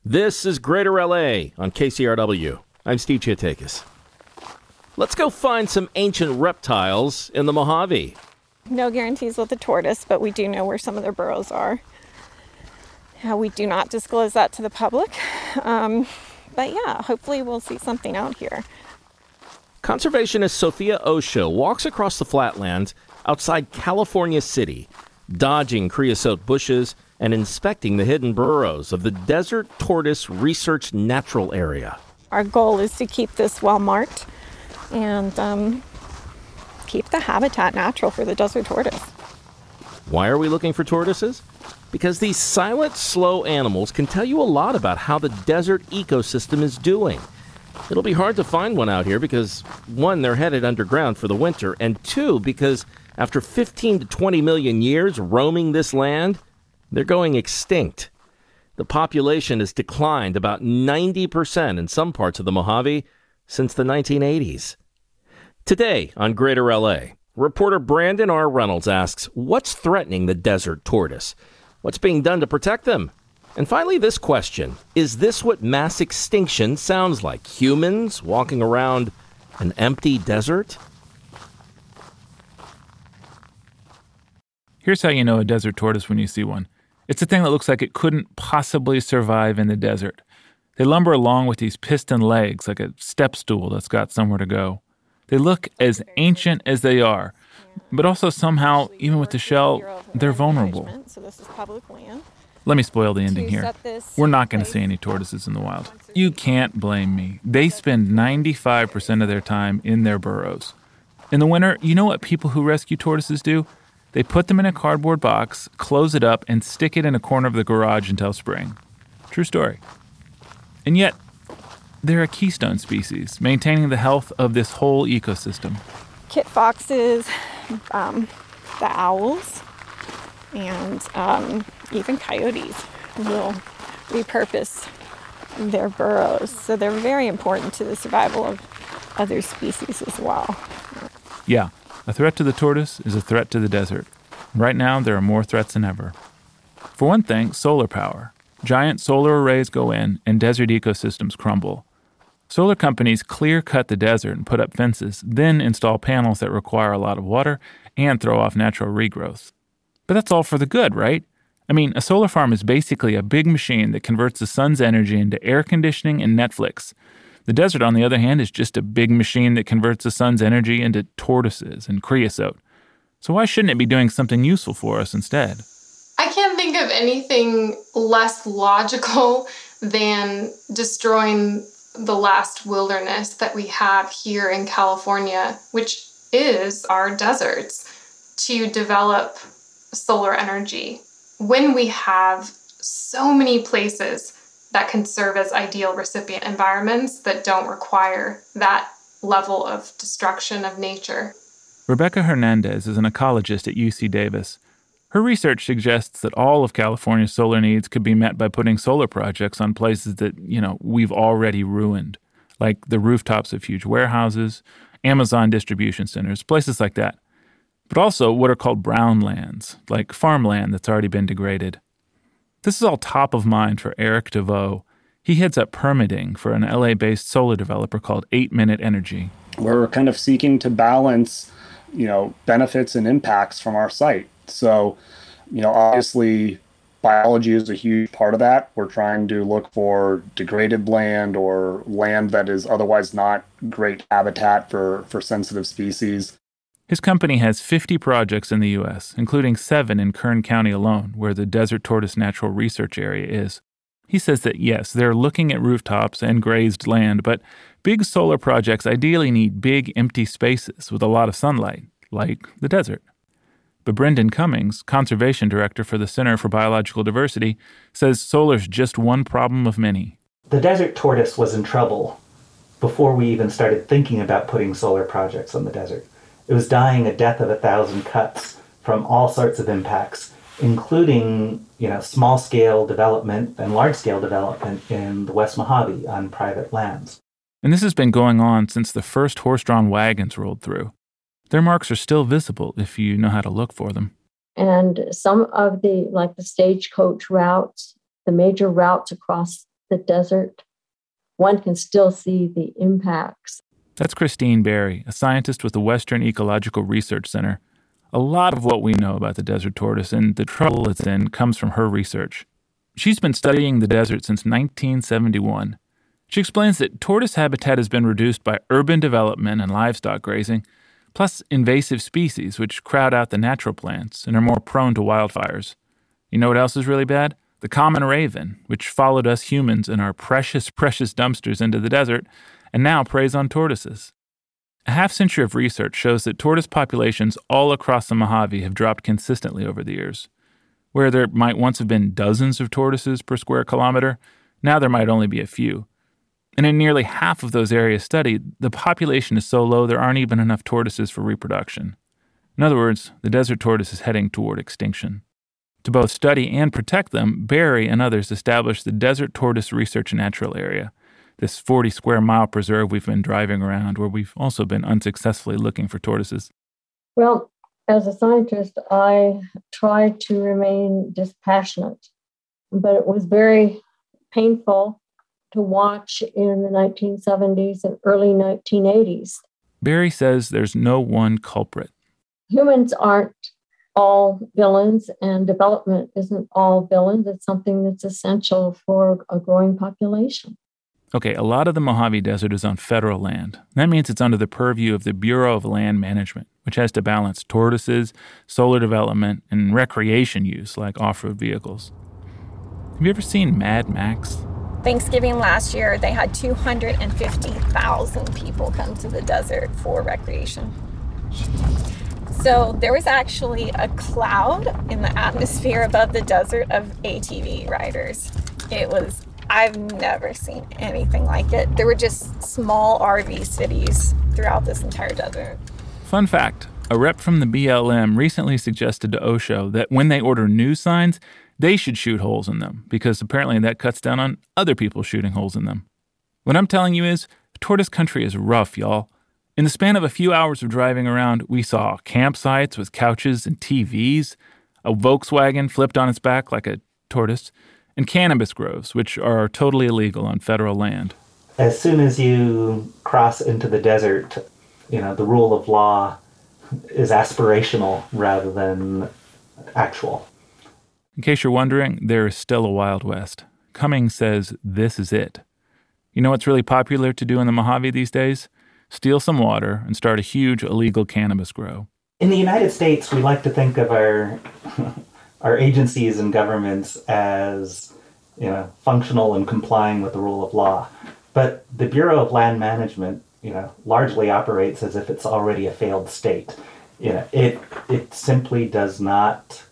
This is Greater LA on KCRW. I'm Steve Chiatakis. Let's go find some ancient reptiles in the Mojave. No guarantees with the tortoise, but we do know where some of their burrows are. We do not disclose that to the public. But yeah, hopefully we'll see something out here. Conservationist Sophia Osho walks across the flatlands outside California City, dodging creosote bushes and inspecting the hidden burrows of the Desert Tortoise Research Natural Area. Our goal is to keep this well marked and keep the habitat natural for the desert tortoise. Why are we looking for tortoises? Because these silent, slow animals can tell you a lot about how the desert ecosystem is doing. It'll be hard to find one out here because, one, they're headed underground for the winter, and two, because after 15 to 20 million years roaming this land, they're going extinct. The population has declined about 90% in some parts of the Mojave since the 1980s. Today on Greater LA, reporter Brandon R. Reynolds asks, what's threatening the desert tortoise? What's being done to protect them? And finally, this question. Is this what mass extinction sounds like? Humans walking around an empty desert? Here's how you know a desert tortoise when you see one. It's a thing that looks like it couldn't possibly survive in the desert. They lumber along with these piston legs like a step stool that's got somewhere to go. They look as ancient as they are, but also somehow, even with the shell, they're vulnerable. So this is public land. Let me spoil the ending here. We're not going to see any tortoises in the wild. You can't blame me. They spend 95% of their time in their burrows. In the winter, you know what people who rescue tortoises do? They put them in a cardboard box, close it up, and stick it in a corner of the garage until spring. True story. And yet, they're a keystone species, maintaining the health of this whole ecosystem. Kit foxes, the owls, and even coyotes will repurpose their burrows. So they're very important to the survival of other species as well. Yeah, a threat to the tortoise is a threat to the desert. Right now, there are more threats than ever. For one thing, solar power. Giant solar arrays go in, and desert ecosystems crumble. Solar companies clear-cut the desert and put up fences, then install panels that require a lot of water and throw off natural regrowth. But that's all for the good, right? I mean, a solar farm is basically a big machine that converts the sun's energy into air conditioning and Netflix. The desert, on the other hand, is just a big machine that converts the sun's energy into tortoises and creosote. So why shouldn't it be doing something useful for us instead? I can't think of anything less logical than destroying the last wilderness that we have here in California, which is our deserts, to develop solar energy. When we have so many places that can serve as ideal recipient environments that don't require that level of destruction of nature. Rebecca Hernandez is an ecologist at UC Davis. Her research suggests that all of California's solar needs could be met by putting solar projects on places that, we've already ruined, like the rooftops of huge warehouses, Amazon distribution centers, places like that. But also what are called brown lands, like farmland that's already been degraded. This is all top of mind for Eric DeVoe. He heads up permitting for an LA-based solar developer called 8 Minute Energy. We're kind of seeking to balance, benefits and impacts from our site. So, obviously biology is a huge part of that. We're trying to look for degraded land or land that is otherwise not great habitat for sensitive species. His company has 50 projects in the U.S., including 7 in Kern County alone, where the Desert Tortoise Natural Research Area is. He says that, yes, they're looking at rooftops and grazed land, but big solar projects ideally need big, empty spaces with a lot of sunlight, like the desert. But Brendan Cummings, conservation director for the Center for Biological Diversity, says solar's just one problem of many. The desert tortoise was in trouble before we even started thinking about putting solar projects on the desert. It was dying a death of 1,000 cuts from all sorts of impacts, including, small-scale development and large-scale development in the West Mojave on private lands. And this has been going on since the first horse-drawn wagons rolled through. Their marks are still visible if you know how to look for them. And some of the stagecoach routes, the major routes across the desert, one can still see the impacts. That's Christine Berry, a scientist with the Western Ecological Research Center. A lot of what we know about the desert tortoise and the trouble it's in comes from her research. She's been studying the desert since 1971. She explains that tortoise habitat has been reduced by urban development and livestock grazing, plus invasive species which crowd out the natural plants and are more prone to wildfires. You know what else is really bad? The common raven, which followed us humans and our precious dumpsters into the desert, and now preys on tortoises. A half-century of research shows that tortoise populations all across the Mojave have dropped consistently over the years. Where there might once have been dozens of tortoises per square kilometer, now there might only be a few. And in nearly half of those areas studied, the population is so low there aren't even enough tortoises for reproduction. In other words, the desert tortoise is heading toward extinction. To both study and protect them, Berry and others established the Desert Tortoise Research Natural Area, this 40-square-mile preserve we've been driving around, where we've also been unsuccessfully looking for tortoises. Well, as a scientist, I try to remain dispassionate, but it was very painful to watch in the 1970s and early 1980s. Berry says there's no one culprit. Humans aren't all villains, and development isn't all villains. It's something that's essential for a growing population. Okay, a lot of the Mojave Desert is on federal land. That means it's under the purview of the Bureau of Land Management, which has to balance tortoises, solar development, and recreation use like off-road vehicles. Have you ever seen Mad Max? Thanksgiving last year, they had 250,000 people come to the desert for recreation. So there was actually a cloud in the atmosphere above the desert of ATV riders. I've never seen anything like it. There were just small RV cities throughout this entire desert. Fun fact, a rep from the BLM recently suggested to Osho that when they order new signs, they should shoot holes in them, because apparently that cuts down on other people shooting holes in them. What I'm telling you is, tortoise country is rough, y'all. In the span of a few hours of driving around, we saw campsites with couches and TVs, a Volkswagen flipped on its back like a tortoise, and cannabis groves, which are totally illegal on federal land. As soon as you cross into the desert, the rule of law is aspirational rather than actual. In case you're wondering, there is still a Wild West. Cummings says this is it. You know what's really popular to do in the Mojave these days? Steal some water and start a huge illegal cannabis grow. In the United States, we like to think of our agencies and governments as, functional and complying with the rule of law. But the Bureau of Land Management, largely operates as if it's already a failed state. It simply does not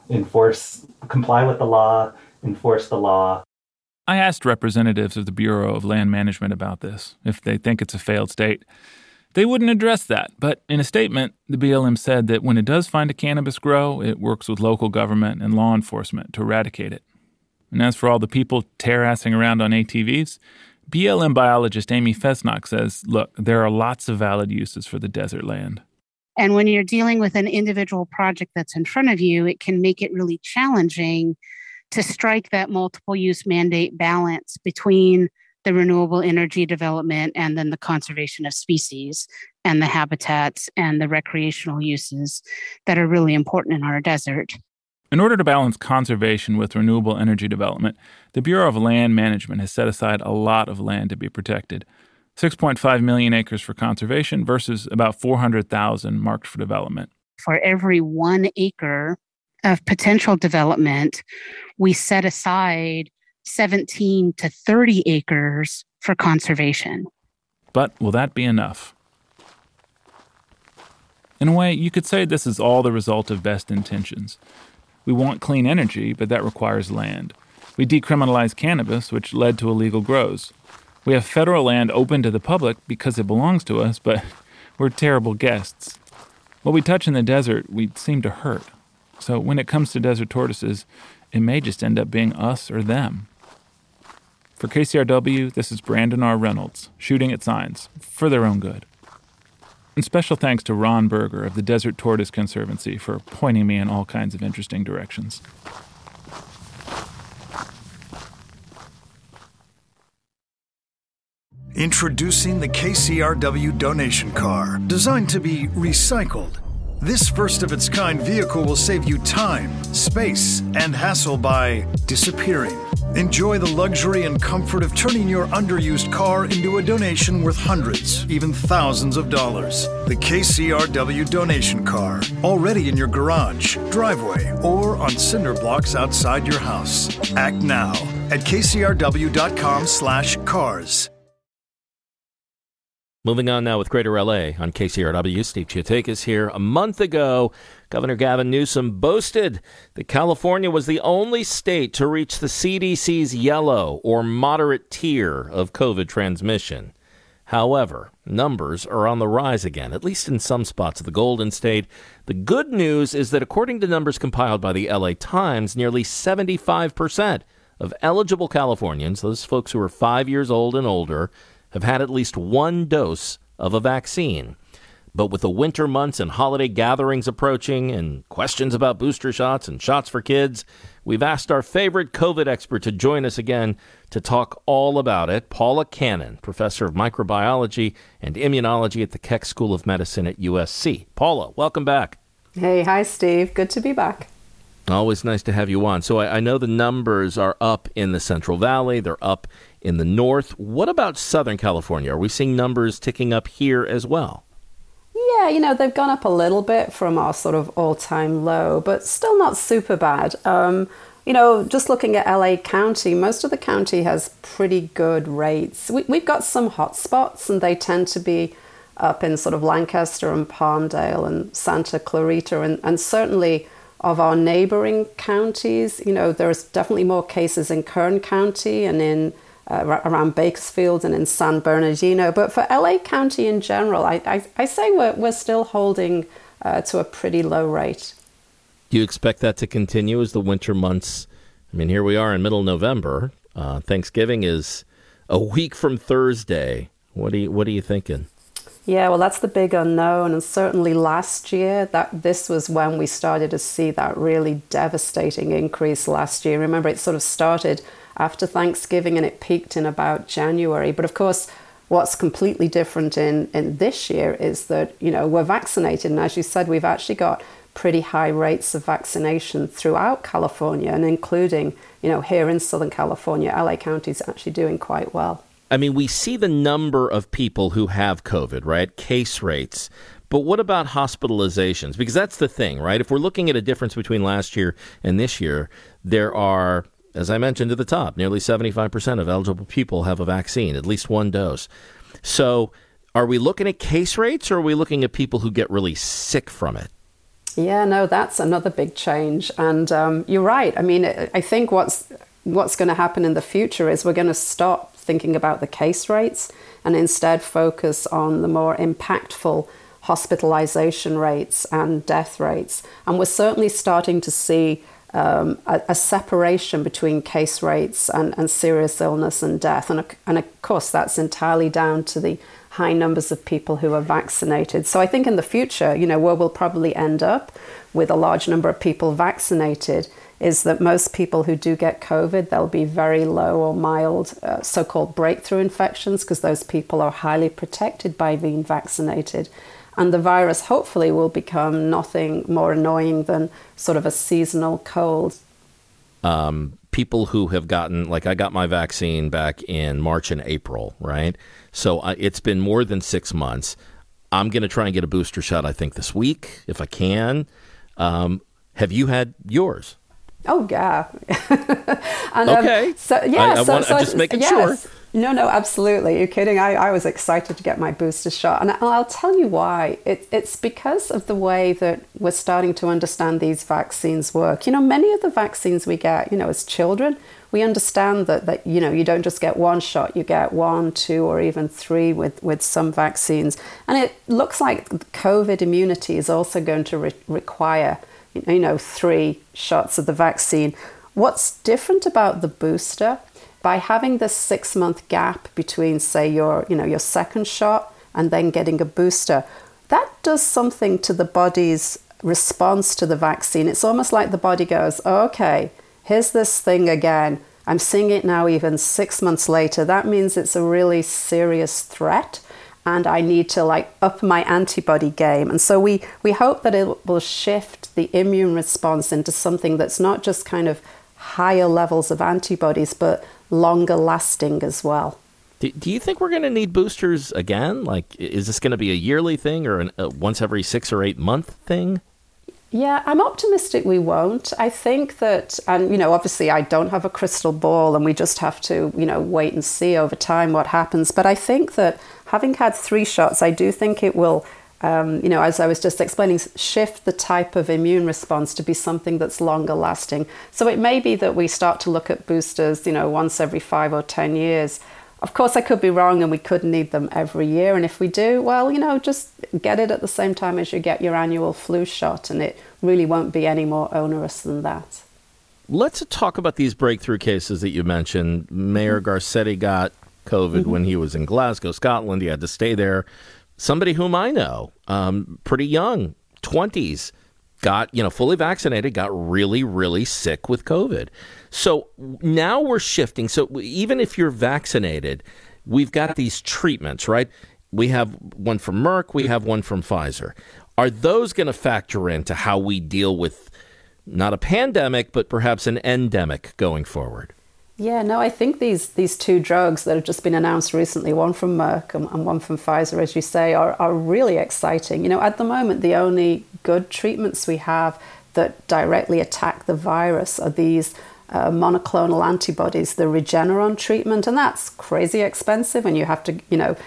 comply with the law, enforce the law. I asked representatives of the Bureau of Land Management about this, if they think it's a failed state. They wouldn't address that, but in a statement, the BLM said that when it does find a cannabis grow, it works with local government and law enforcement to eradicate it. And as for all the people terrassing around on ATVs, BLM biologist Amy Fesnock says, look, there are lots of valid uses for the desert land. And when you're dealing with an individual project that's in front of you, it can make it really challenging to strike that multiple use mandate balance between the renewable energy development and then the conservation of species and the habitats and the recreational uses that are really important in our desert. In order to balance conservation with renewable energy development, the Bureau of Land Management has set aside a lot of land to be protected. 6.5 million acres for conservation versus about 400,000 marked for development. For every 1 acre of potential development, we set aside 17 to 30 acres for conservation. But will that be enough? In a way, you could say this is all the result of best intentions. We want clean energy, but that requires land. We decriminalized cannabis, which led to illegal grows. We have federal land open to the public because it belongs to us, but we're terrible guests. What we touch in the desert, we seem to hurt. So when it comes to desert tortoises, it may just end up being us or them. For KCRW, this is Brandon R. Reynolds, shooting at signs, for their own good. And special thanks to Ron Berger of the Desert Tortoise Conservancy for pointing me in all kinds of interesting directions. Introducing the KCRW donation car, designed to be recycled. This first-of-its-kind vehicle will save you time, space, and hassle by disappearing. Enjoy the luxury and comfort of turning your underused car into a donation worth hundreds, even thousands of dollars. The KCRW donation car, already in your garage, driveway, or on cinder blocks outside your house. Act now at kcrw.com/cars. Moving on now with Greater LA on KCRW. Steve Chiotakis here. A month ago, Governor Gavin Newsom boasted that California was the only state to reach the CDC's yellow or moderate tier of COVID transmission. However, numbers are on the rise again, at least in some spots of the Golden State. The good news is that according to numbers compiled by the LA Times, nearly 75% of eligible Californians, those folks who are 5 years old and older, have had at least one dose of a vaccine. But with the winter months and holiday gatherings approaching and questions about booster shots and shots for kids, we've asked our favorite COVID expert to join us again to talk all about it. Paula Cannon, professor of microbiology and immunology at the Keck School of Medicine at USC. Paula, welcome back. Hey, hi, Steve. Good to be back. Always nice to have you on. So I know the numbers are up in the Central Valley. They're up in the north. What about Southern California? Are we seeing numbers ticking up here as well? Yeah, they've gone up a little bit from our sort of all-time low, but still not super bad. Just looking at LA County, most of the county has pretty good rates. We've got some hot spots, and they tend to be up in sort of Lancaster and Palmdale and Santa Clarita, and certainly of our neighboring counties, there's definitely more cases in Kern County and in around Bakersfield and in San Bernardino. But for LA County in general, I say we're still holding to a pretty low rate. Do you expect that to continue as the winter months? I mean, here we are in middle November. Thanksgiving is a week from Thursday. What are you thinking? Yeah, well, that's the big unknown. And certainly last year, this was when we started to see that really devastating increase last year. Remember, it sort of started after Thanksgiving and it peaked in about January. But of course, what's completely different in this year is that, we're vaccinated. And as you said, we've actually got pretty high rates of vaccination throughout California, and including, here in Southern California, LA County is actually doing quite well. I mean, we see the number of people who have COVID, right? Case rates. But what about hospitalizations? Because that's the thing, right? If we're looking at a difference between last year and this year, there are, as I mentioned at the top, nearly 75% of eligible people have a vaccine, at least one dose. So are we looking at case rates, or are we looking at people who get really sick from it? Yeah, no, that's another big change. And you're right. I mean, I think what's going to happen in the future is we're going to stop thinking about the case rates and instead focus on the more impactful hospitalization rates and death rates. And we're certainly starting to see a separation between case rates and serious illness and death. And of course, that's entirely down to the high numbers of people who are vaccinated. So I think in the future, where we'll probably end up with a large number of people vaccinated is that most people who do get COVID, they'll be very low or mild so-called breakthrough infections, because those people are highly protected by being vaccinated. And the virus hopefully will become nothing more annoying than sort of a seasonal cold. People who have gotten, like I got my vaccine back in March and April, right? So it's been more than 6 months. I'm going to try and get a booster shot, I think, this week, if I can. Have you had yours? Oh, yeah. And, okay. I'm just making sure. No, absolutely. You're kidding. I was excited to get my booster shot. And I'll tell you why. It's because of the way that we're starting to understand these vaccines work. Many of the vaccines we get, as children, we understand that you don't just get one shot, you get 1, 2, or even 3 with some vaccines. And it looks like COVID immunity is also going to require 3 shots of the vaccine. What's different about the booster, by having this 6-month gap between, say, your second shot and then getting a booster, that does something to the body's response to the vaccine. It's almost like the body goes, oh, okay, here's this thing again. I'm seeing it now even 6 months later. That means it's a really serious threat, and I need to up my antibody game. And so we hope that it will shift the immune response into something that's not just kind of higher levels of antibodies, but longer lasting as well. Do you think we're going to need boosters again? Is this going to be a yearly thing or a once every 6 or 8 month thing? Yeah, I'm optimistic we won't. I think that, and obviously I don't have a crystal ball and we just have to, wait and see over time what happens. But I think that having had 3 shots, I do think it will, as I was just explaining, shift the type of immune response to be something that's longer lasting. So it may be that we start to look at boosters, once every 5 or 10 years. Of course, I could be wrong and we could need them every year. And if we do, well, just get it at the same time as you get your annual flu shot, and it really won't be any more onerous than that. Let's talk about these breakthrough cases that you mentioned. Mayor Garcetti got COVID when he was in Glasgow, Scotland. He had to stay there. Somebody whom I know, pretty young, 20s, got, fully vaccinated, got really, really sick with COVID. So now we're shifting. So even if you're vaccinated, we've got these treatments, right? We have one from Merck. We have one from Pfizer. Are those going to factor into how we deal with not a pandemic, but perhaps an endemic going forward? Yeah, no, I think these 2 drugs that have just been announced recently, one from Merck and one from Pfizer, as you say, are really exciting. At the moment, the only good treatments we have that directly attack the virus are these monoclonal antibodies, the Regeneron treatment, and that's crazy expensive, and you have to,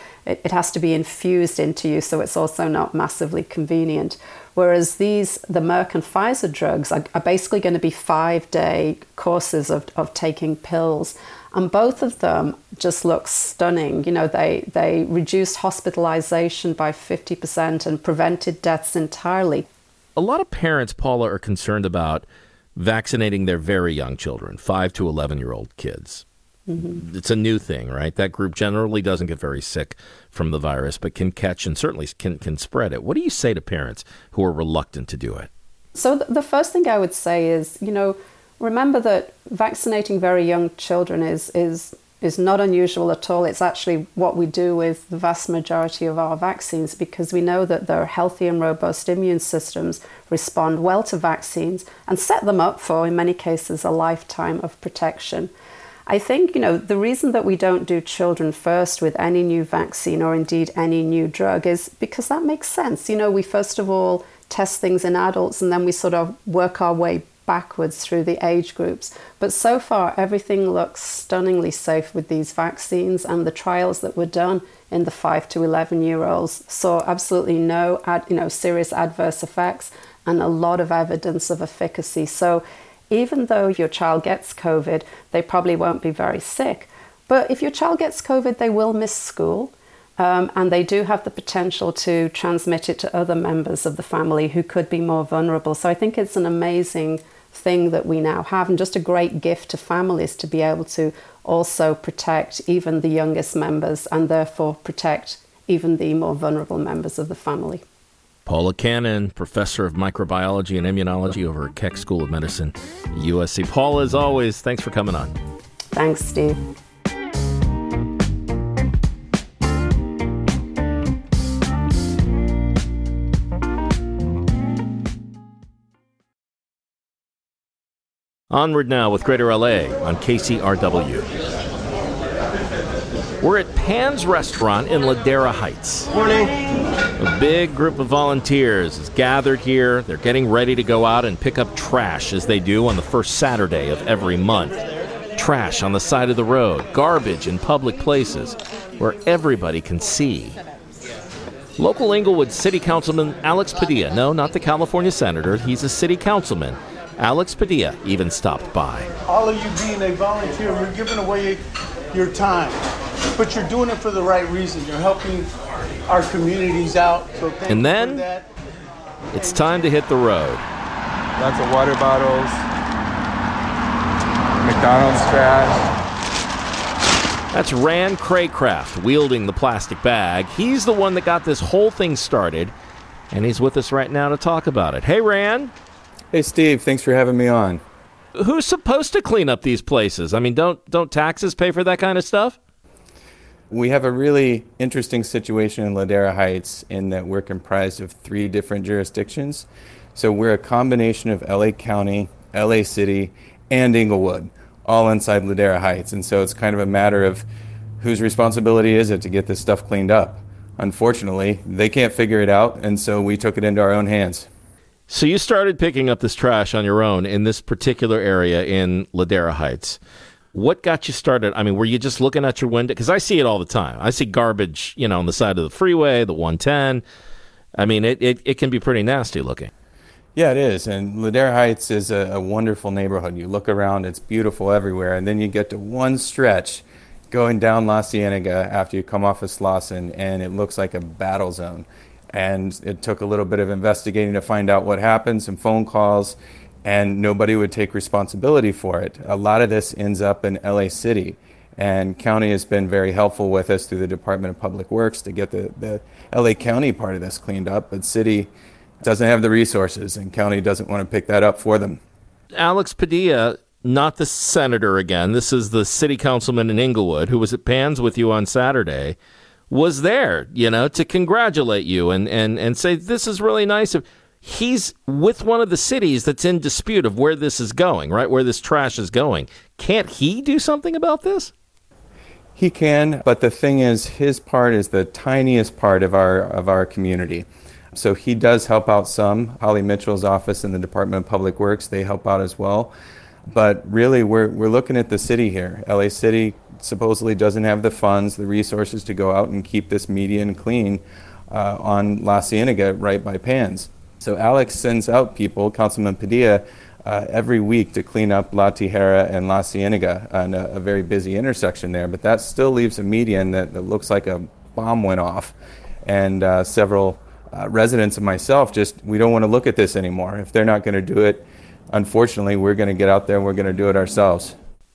it has to be infused into you, so it's also not massively convenient. Whereas the Merck and Pfizer drugs are basically going to be 5-day courses of taking pills. And both of them just look stunning. They reduced hospitalization by 50% and prevented deaths entirely. A lot of parents, Paula, are concerned about vaccinating their very young children, 5 to 11-year-old kids. Mm-hmm. It's a new thing, right? That group generally doesn't get very sick from the virus, but can catch and certainly can spread it. What do you say to parents who are reluctant to do it? So the first thing I would say is, remember that vaccinating very young children is not unusual at all. It's actually what we do with the vast majority of our vaccines, because we know that their healthy and robust immune systems respond well to vaccines and set them up for, in many cases, a lifetime of protection. I think, the reason that we don't do children first with any new vaccine or indeed any new drug is because that makes sense. We first of all test things in adults and then we sort of work our way backwards through the age groups. But so far, everything looks stunningly safe with these vaccines, and the trials that were done in the 5 to 11-year-olds saw absolutely no serious adverse effects and a lot of evidence of efficacy. So even though your child gets COVID, they probably won't be very sick. But if your child gets COVID, they will miss school. And they do have the potential to transmit it to other members of the family who could be more vulnerable. So I think it's an amazing thing that we now have, and just a great gift to families to be able to also protect even the youngest members and therefore protect even the more vulnerable members of the family. Paula Cannon, professor of microbiology and immunology over at Keck School of Medicine, USC. Paula, as always, thanks for coming on. Thanks, Steve. Onward now with Greater LA on KCRW. We're at Pan's Restaurant in Ladera Heights. Morning. A big group of volunteers is gathered here. They're getting ready to go out and pick up trash, as they do on the first Saturday of every month. Trash on the side of the road, garbage in public places where everybody can see. Local Inglewood City Councilman Alex Padilla, no, not the California senator, he's a city councilman. Alex Padilla even stopped by. All of you being a volunteer, you're giving away your time, but you're doing it for the right reason. You're helping our communities out. So thank and you then for that. It's time to hit the road. Lots of water bottles, McDonald's trash. That's Rand Craycraft wielding the plastic bag. He's the one that got this whole thing started, and he's with us right now to talk about it. Hey, Rand. Hey, Steve. Thanks for having me on. Who's supposed to clean up these places? I mean, don't taxes pay for that kind of stuff? We have a really interesting situation in Ladera Heights in that we're comprised of 3 different jurisdictions. So we're a combination of LA County, LA City, and Inglewood, all inside Ladera Heights. And so it's kind of a matter of whose responsibility is it to get this stuff cleaned up. Unfortunately, they can't figure it out, and so we took it into our own hands. So you started picking up this trash on your own in this particular area in Ladera Heights. What got you started? I mean, were you just looking at your window? Because I see it all the time. I see garbage, on the side of the freeway, the 110. I mean, it can be pretty nasty looking. Yeah, it is. And Ladera Heights is a wonderful neighborhood. You look around, it's beautiful everywhere. And then you get to one stretch going down La Cienega after you come off of Slauson, and it looks like a battle zone. And it took a little bit of investigating to find out what happened, some phone calls, and nobody would take responsibility for it. A lot of this ends up in LA City, and county has been very helpful with us through the Department of Public Works to get the LA County part of this cleaned up, but city doesn't have the resources, and county doesn't want to pick that up for them. Alex Padilla, not the senator again, this is the city councilman in Inglewood, who was at Pans with you on Saturday, was there, to congratulate you and say, this is really nice. He's with one of the cities that's in dispute of where this is going, right? Where this trash is going. Can't he do something about this? He can, but the thing is, his part is the tiniest part of our community. So he does help out some. Holly Mitchell's office in the Department of Public Works, they help out as well. But really, we're looking at the city here. LA City supposedly doesn't have the funds, the resources to go out and keep this median clean on La Cienega right by Pans. So Alex sends out people, Councilman Padilla, every week to clean up La Tijera and La Cienega on a very busy intersection there. But that still leaves a median that looks like a bomb went off. And several residents and myself we don't want to look at this anymore. If they're not going to do it, unfortunately, we're going to get out there and we're going to do it ourselves.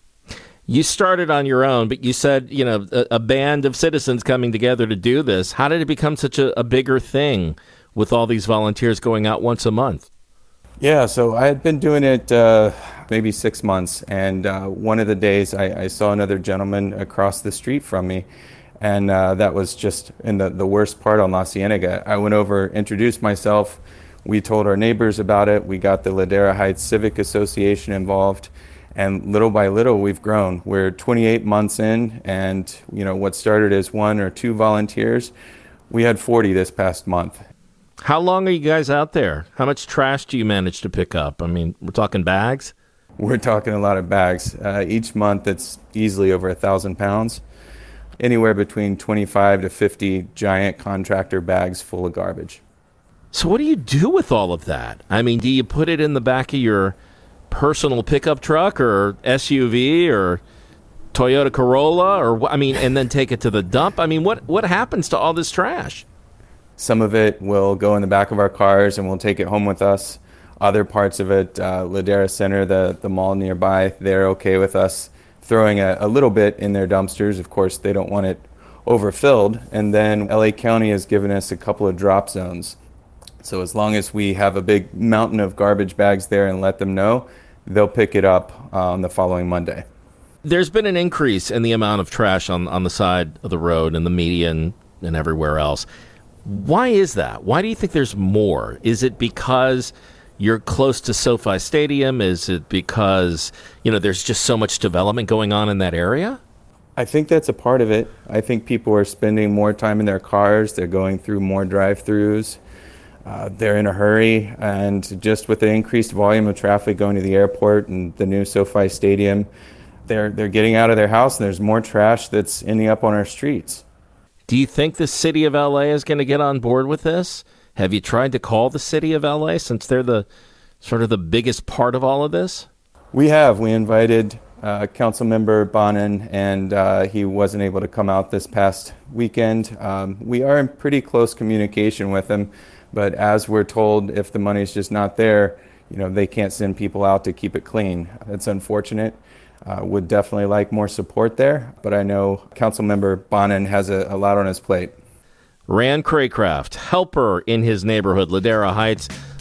You started on your own, but you said, a band of citizens coming together to do this. How did it become such a bigger thing with all these volunteers going out once a month? Yeah, so I had been doing it maybe 6 months, and one of the days I saw another gentleman across the street from me, and that was just in the worst part on La Cienega. I went over, introduced myself, we told our neighbors about it, we got the Ladera Heights Civic Association involved, and little by little we've grown. We're 28 months in, and what started as 1 or 2 volunteers, we had 40 this past month. How long are you guys out there? How much trash do you manage to pick up? I mean, we're talking bags? We're talking a lot of bags. Each month it's easily over 1,000 pounds. Anywhere between 25 to 50 giant contractor bags full of garbage. So what do you do with all of that? I mean, do you put it in the back of your personal pickup truck or SUV or Toyota Corolla and then take it to the dump? I mean, what happens to all this trash? Some of it will go in the back of our cars and we'll take it home with us. Other parts of it, Ladera Center, the mall nearby, they're okay with us throwing a little bit in their dumpsters. Of course, they don't want it overfilled. And then LA County has given us a couple of drop zones. So as long as we have a big mountain of garbage bags there and let them know, they'll pick it up on the following Monday. There's been an increase in the amount of trash on the side of the road and the median and everywhere else. Why is that? Why do you think there's more? Is it because you're close to SoFi Stadium? Is it because, there's just so much development going on in that area? I think that's a part of it. I think people are spending more time in their cars. They're going through more drive-thrus. They're in a hurry. And just with the increased volume of traffic going to the airport and the new SoFi Stadium, they're getting out of their house and there's more trash that's ending up on our streets. Do you think the city of LA is going to get on board with this? Have you tried to call the city of LA since they're the sort of the biggest part of all of this? We have. We invited Councilmember Bonin, and he wasn't able to come out this past weekend. We are in pretty close communication with him, but as we're told, if the money's just not there, they can't send people out to keep it clean. That's unfortunate. Would definitely like more support there, but I know Councilmember Bonin has a lot on his plate. Rand Craycraft, helper in his neighborhood, Ladera Heights.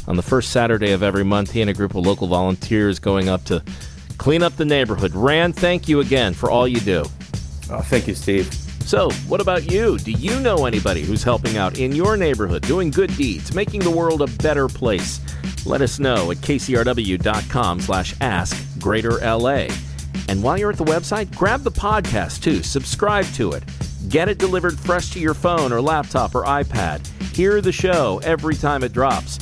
On the first Saturday of every month, he and a group of local volunteers going up to clean up the neighborhood. Rand, thank you again for all you do. Oh, thank you, Steve. So, what about you? Do you know anybody who's helping out in your neighborhood, doing good deeds, making the world a better place? Let us know at kcrw.com/askgreaterla. And while you're at the website, grab the podcast too. Subscribe to it. Get it delivered fresh to your phone or laptop or iPad. Hear the show every time it drops.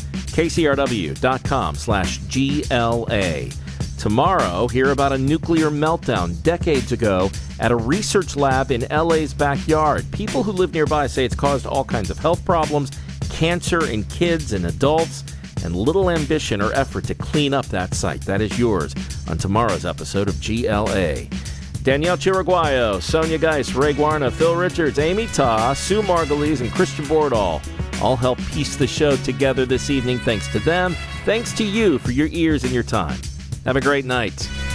kcrw.com/GLA. Tomorrow, hear about a nuclear meltdown decades ago at a research lab in LA's backyard. People who live nearby say it's caused all kinds of health problems, cancer in kids and adults, and little ambition or effort to clean up that site. That is yours on tomorrow's episode of GLA. Danielle Chiriguayo, Sonia Geis, Ray Guarna, Phil Richards, Amy Ta, Sue Margulies, and Christian Bordall all help piece the show together this evening. Thanks to them. Thanks to you for your ears and your time. Have a great night.